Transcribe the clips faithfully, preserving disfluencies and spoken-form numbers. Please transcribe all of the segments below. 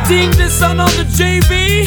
Representing descendant de J B,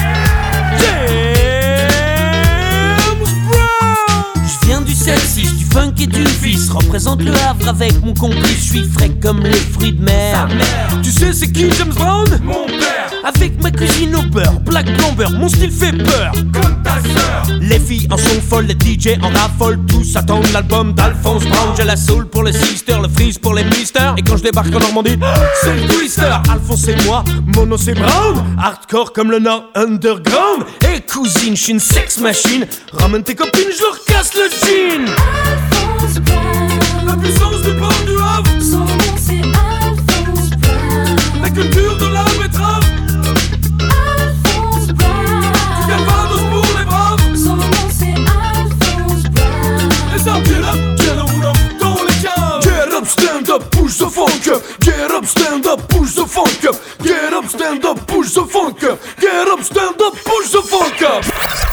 James Brown. Je viens du sept six, du funk et du vice. Représente le Havre avec mon complice. Je suis frais comme les fruits de mer. Tu sais c'est qui James Brown? Mon père. Avec ma cuisine au beurre, Black Plumber, mon style fait peur. Comme ta sœur. Les filles en sont folles, les D J en raffolent. Tous attendent l'album d'Alphonse Brown. J'ai la soul pour les sisters, le freeze pour les misters. Et quand je débarque en Normandie, c'est le twister. Alphonse et moi, mono c'est Brown. Hardcore comme le Nord underground. Et cousine, je suis une sex machine. Ramène tes copines, je leur casse le jean. Alphonse Brown. La puissance du port du Havre. Son nom c'est Alphonse Brown. La culture de la betterave. Alphonse Brown. Du Calvados pour les braves. Son nom c'est Alphonse Brown. Les armes, get up, get on up dans les caves. Get up, stand up, push the funk up. Get up, stand up, push the funk up. Get up, stand up, push the funk up. Get up, stand up, push the funk up.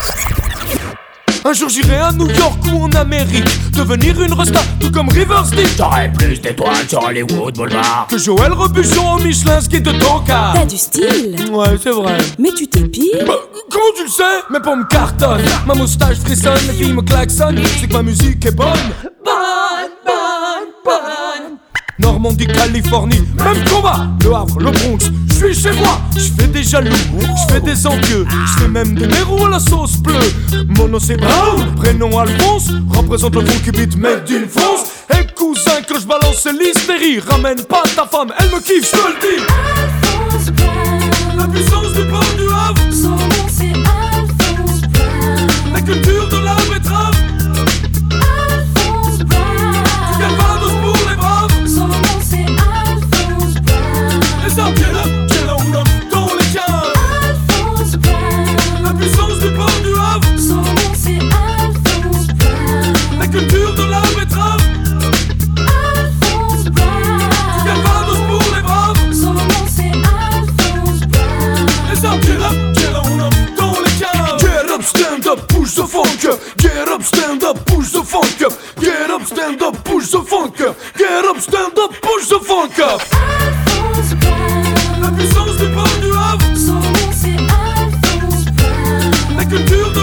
Un jour j'irai à New York ou en Amérique, devenir une resta, tout comme Rivers Deep. J'aurais plus d'étoiles sur Hollywood Boulevard. Que Joël Rebuchon au Michelin, ce qui est de ton cas. T'as du style, Ouais, c'est vrai. mais tu t'épiles. Bah, comment tu le sais? Mes pommes cartonnent, ma moustache frissonne, les filles me klaxonnent. C'est que ma musique est bonne. Bonne, bonne, bonne. Normandie, Californie, même combat. Le Havre, le Bronx, je suis chez moi. Je fais des jaloux, je fais des envieux. Je fais même des mérous à la sauce bleue. Mon nom c'est Brown, prénom Alphonse. Représente le funky beat made in France. Et cousin, quand je balance l'hystérie, ramène pas ta femme, elle me kiffe, je te le dis. Alphonse Brown. La puissance du port du Havre. Son nom c'est Alphonse Brown. La culture de la betterave. Alphonse Brown. Calvados pour les braves. Son nom c'est Alphonse Brown. Les armes, get up, get on up dans les caves. Alphonse Brown. La puissance du port du Havre. Son nom c'est Alphonse Brown. La culture de la betterave. Alphonse Brown. Calvados pour les braves. Son nom c'est Alphonse Brown. Les armes, get up, get on up dans les caves. Get up, stand up, push the funk up. Get up, stand up, push the funk up. Get up, stand up, push the funk up. Get up, stand up, push the funk up. Alphonse Brown. La puissance du port du Havre. Son nom c'est Alphonse Brown. La culture de